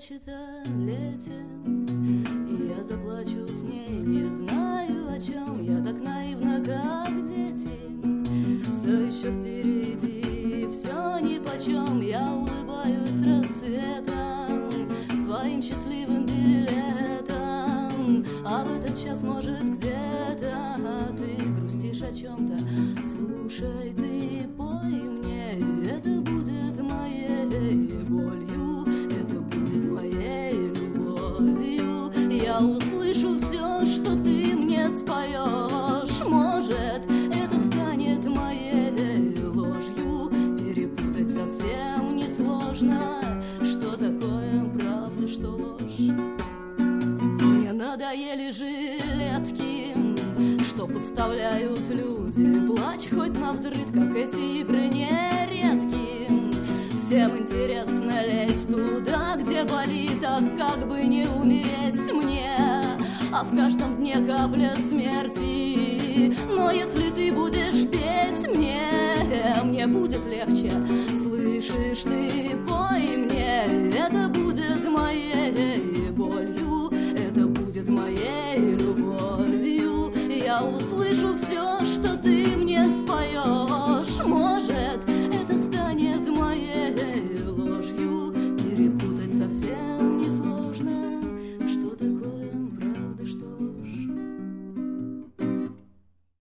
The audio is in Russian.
плачет о лете, и я заплачу с ней, не знаю о чем. Я так наивна, как дети, все еще впереди, все нипочем. Я улыбаюсь рассветом, своим счастливым билетом, а в этот час, может, где-то ты грустишь о чем-то. Слушай, ты пой мне, это будет моей болью, это будет моей любовью. Я услышу все, что ты мне споешь. Может, это станет моей ложью. Перепутать совсем несложно, что такое правда, что ложь. Мне надоели жилетки, что подставляют люди. Плачь хоть навзрыд, как эти игры нередки. Всем интересно лезть туда, где болит, а как бы не умереть мне. А в каждом дне капля смерти. Но если ты будешь петь мне, мне будет легче. Слышишь, ты